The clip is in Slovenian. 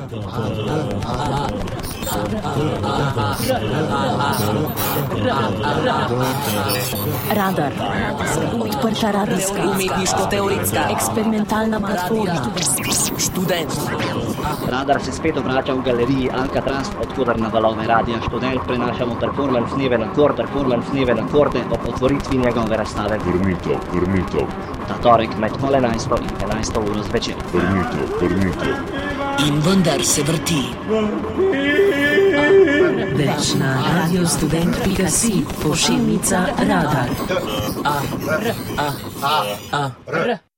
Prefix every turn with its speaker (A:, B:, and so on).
A: Radar. Odprta radijska,
B: umetniško-teoretska,
A: eksperimentalna platforma.
B: Študent.
C: Radar se spet obrača v galeriji Alcatraz, odkudar na valove Radia Študent prenašamo performance Dneve na korde ob otvoritvi njegove razstave.
D: Vrnitev.
C: Ta torek med 11. in 11. uro zvečer.
D: Vrnitev.
B: In vendar se vrti.
A: Več na radiostudent.si, pošiljnica Radar.